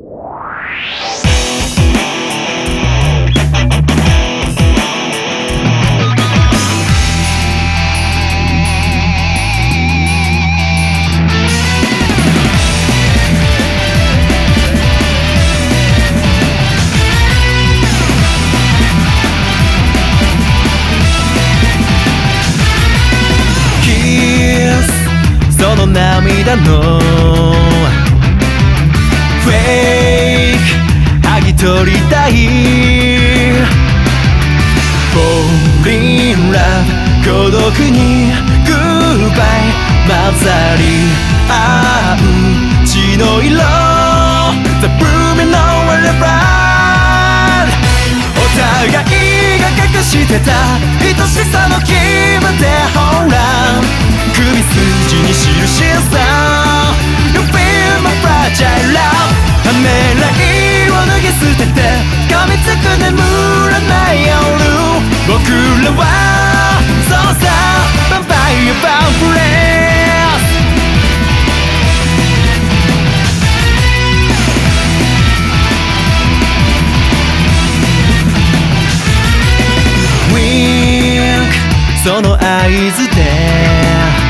その涙のフェイク剥ぎ取りたい Fall in love 孤独に Goodbye 混ざり合う血の色 The blooming no one blood お互いが隠してた愛しさの気分でほら首筋に印さ You feel my fragile love ためらいを脱ぎ捨てて噛みつく眠らない夜僕らはそうさヴァンパイアバンプレスウィンクその合図で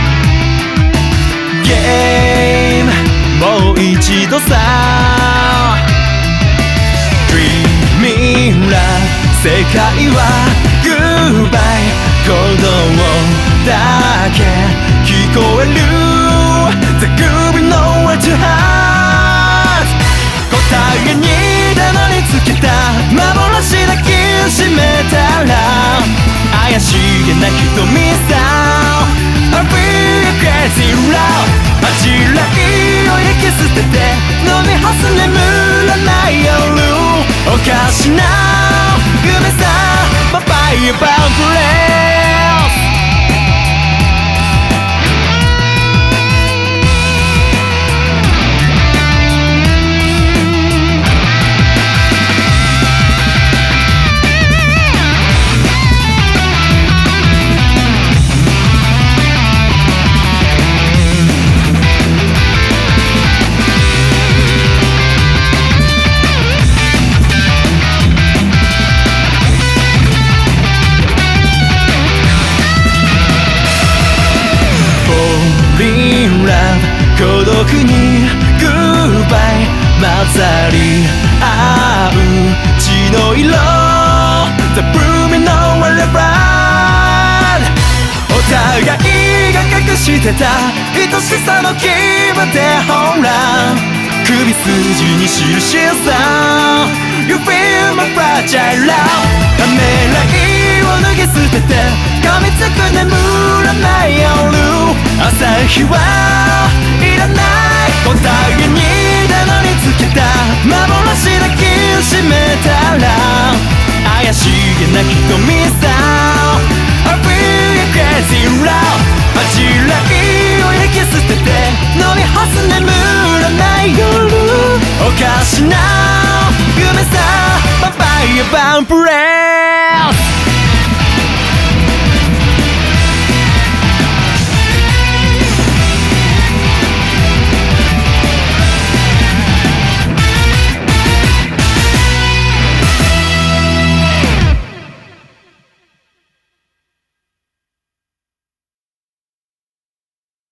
ゲームもう一度さ Dreaming love 世界は Goodbye 鼓動だけ聞こえる The groovy nowhere to hide 答えにたどり着けた幻抱きしめたら怪しげな瞳さ I feel crazy love 恥じらいを焼き捨てて飲み干す眠らない夜おかしな夢さパパイヤバンプレス孤独に Goodbye 混ざり合う血の色 The blooming no one blood お互いが隠してた愛しさの気分でほら首筋に印さ You feel my fragile love ためらいを脱ぎ捨てて噛みつく眠らない夜朝日はいらない答えにたどり着けた幻抱きしめたら怪しげな瞳さ I feel crazy love 恥じらいを焼き捨てて飲み干す眠らない夜おかしな夢さパパイヤバンプレー